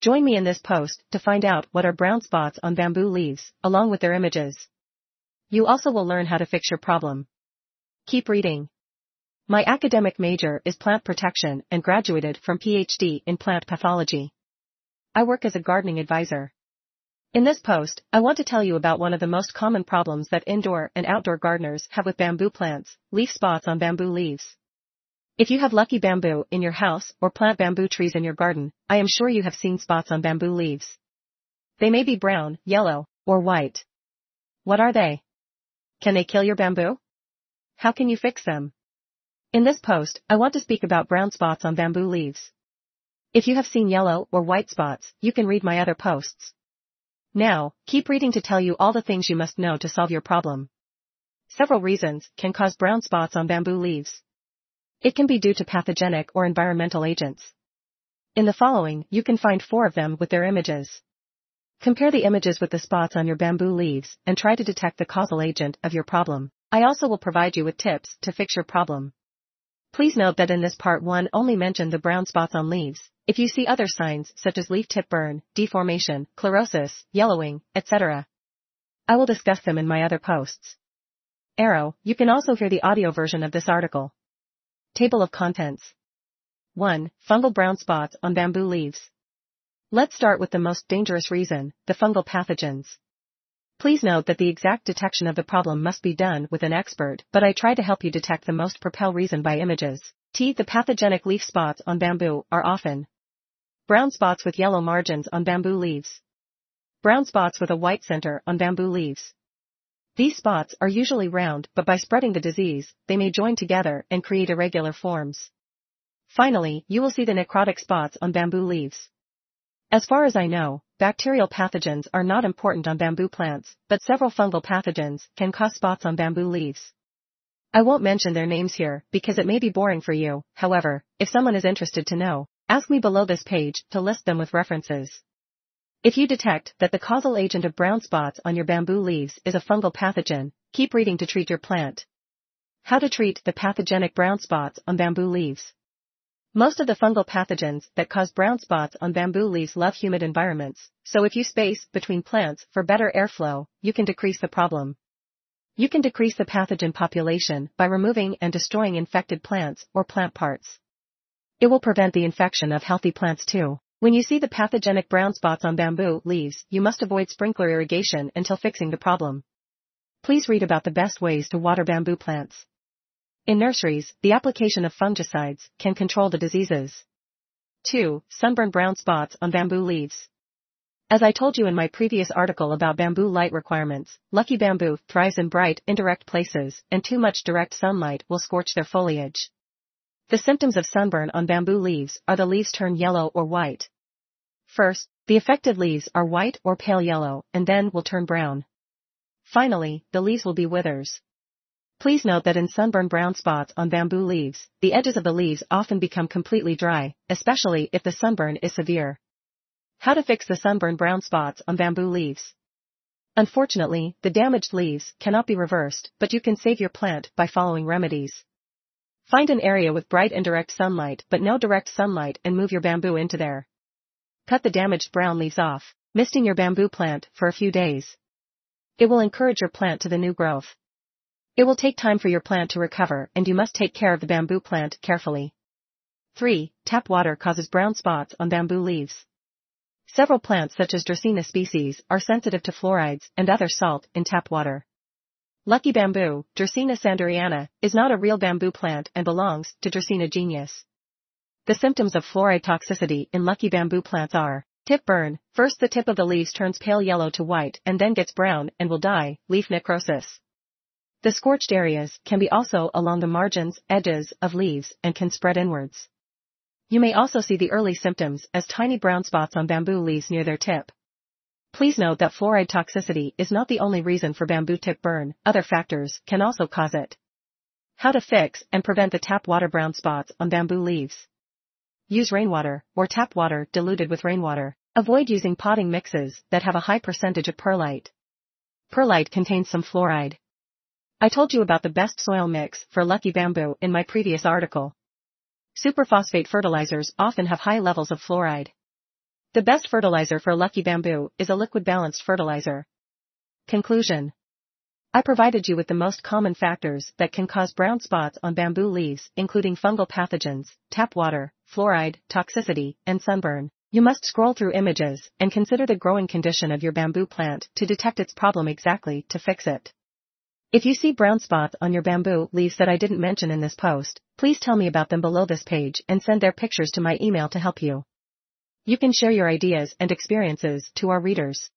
Join me in this post to find out what are brown spots on bamboo leaves, along with their images. You also will learn how to fix your problem. Keep reading. My academic major is plant protection and graduated from PhD in plant pathology. I work as a gardening advisor. In this post, I want to tell you about one of the most common problems that indoor and outdoor gardeners have with bamboo plants, leaf spots on bamboo leaves. If you have lucky bamboo in your house or plant bamboo trees in your garden, I am sure you have seen spots on bamboo leaves. They may be brown, yellow, or white. What are they? Can they kill your bamboo? How can you fix them? In this post, I want to speak about brown spots on bamboo leaves. If you have seen yellow or white spots, you can read my other posts. Now, keep reading to tell you all the things you must know to solve your problem. Several reasons can cause brown spots on bamboo leaves. It can be due to pathogenic or environmental agents. In the following, you can find 4 of them with their images. Compare the images with the spots on your bamboo leaves and try to detect the causal agent of your problem. I also will provide you with tips to fix your problem. Please note that in this part 1 only mention the brown spots on leaves. If you see other signs such as leaf tip burn, deformation, chlorosis, yellowing, etc., I will discuss them in my other posts. Arrow, you can also hear the audio version of this article. Table of contents. 1. Fungal brown spots on bamboo leaves. Let's start with the most dangerous reason, the fungal pathogens. Please note that the exact detection of the problem must be done with an expert, but I try to help you detect the most propel reason by images. The pathogenic leaf spots on bamboo are often brown spots with yellow margins on bamboo leaves. Brown spots with a white center on bamboo leaves. These spots are usually round, but by spreading the disease, they may join together and create irregular forms. Finally, you will see the necrotic spots on bamboo leaves. As far as I know, bacterial pathogens are not important on bamboo plants, but several fungal pathogens can cause spots on bamboo leaves. I won't mention their names here because it may be boring for you. However, if someone is interested to know, ask me below this page to list them with references. If you detect that the causal agent of brown spots on your bamboo leaves is a fungal pathogen, keep reading to treat your plant. How to treat the pathogenic brown spots on bamboo leaves. Most of the fungal pathogens that cause brown spots on bamboo leaves love humid environments, so if you space between plants for better airflow, you can decrease the problem. You can decrease the pathogen population by removing and destroying infected plants or plant parts. It will prevent the infection of healthy plants too. When you see the pathogenic brown spots on bamboo leaves, you must avoid sprinkler irrigation until fixing the problem. Please read about the best ways to water bamboo plants. In nurseries, the application of fungicides can control the diseases. 2. Sunburn brown spots on bamboo leaves. As I told you in my previous article about bamboo light requirements, lucky bamboo thrives in bright, indirect places, and too much direct sunlight will scorch their foliage. The symptoms of sunburn on bamboo leaves are the leaves turn yellow or white. First, the affected leaves are white or pale yellow, and then will turn brown. Finally, the leaves will be withers. Please note that in sunburn brown spots on bamboo leaves, the edges of the leaves often become completely dry, especially if the sunburn is severe. How to fix the sunburn brown spots on bamboo leaves. Unfortunately, the damaged leaves cannot be reversed, but you can save your plant by following remedies. Find an area with bright indirect sunlight but no direct sunlight and move your bamboo into there. Cut the damaged brown leaves off, misting your bamboo plant for a few days. It will encourage your plant to the new growth. It will take time for your plant to recover and you must take care of the bamboo plant carefully. 3. Tap water causes brown spots on bamboo leaves. Several plants such as Dracaena species are sensitive to fluorides and other salt in tap water. Lucky bamboo, Dracaena sanderiana, is not a real bamboo plant and belongs to Dracaena genus. The symptoms of fluoride toxicity in lucky bamboo plants are tip burn. First, the tip of the leaves turns pale yellow to white and then gets brown and will die, leaf necrosis. The scorched areas can be also along the margins, edges of leaves and can spread inwards. You may also see the early symptoms as tiny brown spots on bamboo leaves near their tip. Please note that fluoride toxicity is not the only reason for bamboo tip burn, other factors can also cause it. How to fix and prevent the tap water brown spots on bamboo leaves. Use rainwater, or tap water diluted with rainwater. Avoid using potting mixes that have a high percentage of perlite. Perlite contains some fluoride. I told you about the best soil mix for lucky bamboo in my previous article. Superphosphate fertilizers often have high levels of fluoride. The best fertilizer for Lucky Bamboo is a liquid balanced fertilizer. Conclusion. I provided you with the most common factors that can cause brown spots on bamboo leaves, including fungal pathogens, tap water, fluoride, toxicity, and sunburn. You must scroll through images and consider the growing condition of your bamboo plant to detect its problem exactly to fix it. If you see brown spots on your bamboo leaves that I didn't mention in this post, please tell me about them below this page and send their pictures to my email to help you. You can share your ideas and experiences to our readers.